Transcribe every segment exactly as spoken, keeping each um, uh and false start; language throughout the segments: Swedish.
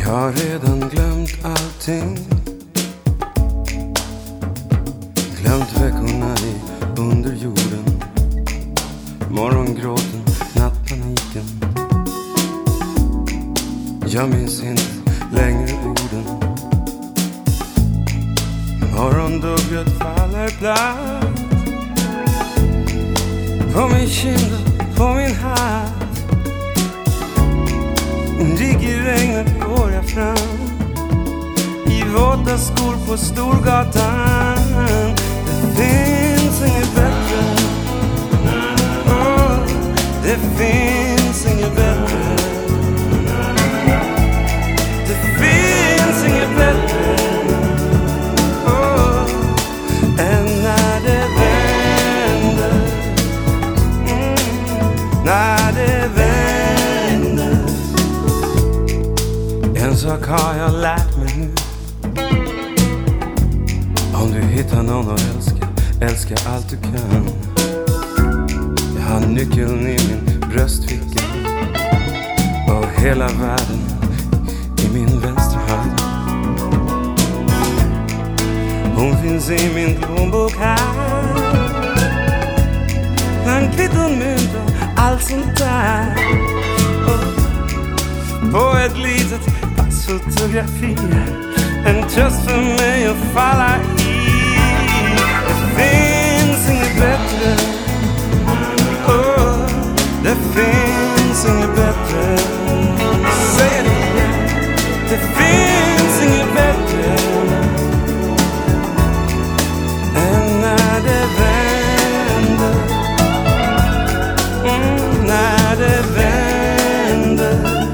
Jag har redan glömt allting. Glömt veckorna i underjorden, morgongråten, nattpaniken. Jag minns inte längre orden. Morgondugget faller platt på min kind och på min hatt. Digg i regnet går jag fram i våta skor på Storgatan. Det finns inget bättre. Oh, det finns inget bättre. Det finns inget bättre. Oh, än när det vänder. Mm, när det vänder. En sak har jag lärt mig nu. Om du hittar någon att älska, älska allt du kan. Jag har nyckeln i min bröstficka och hela världen i min vänstra hand. Hon finns i min plånbok här, bland kvitton, mynt och allt sånt där. Och på ett litet passfotografi, en tröst för mig att falla i. Det finns inget bättre. Oh, det finns inget bättre. Säg det igen. Det finns inget bättre än när det vänder. Mm, när det vänder.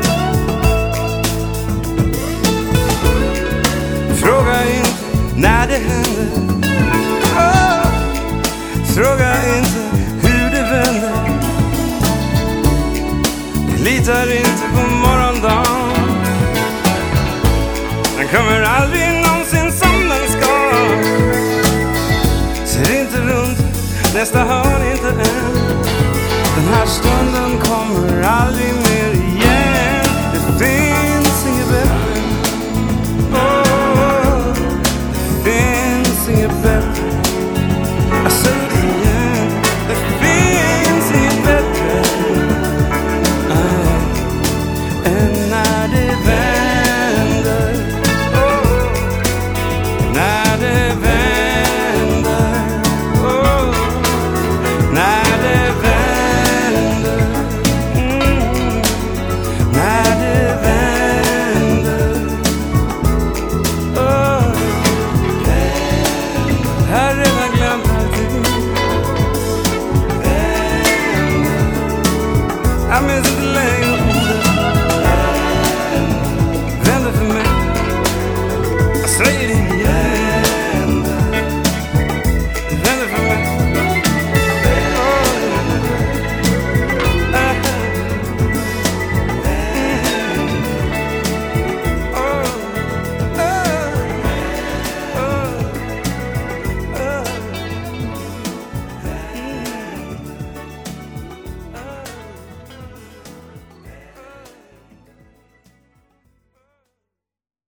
Fråga inte när det händer. Oh, fråga inte hur det vänder. Jag litar inte på morgondagen. Den kommer aldrig någonsin som den ska. Ser inte runt nästa hörn, inte än. Den här stunden kommer aldrig mer igen. Det finns inget bättre. Oh, det finns inget bättre. Jag säger det igen. Det finns inget bättre. Nej, än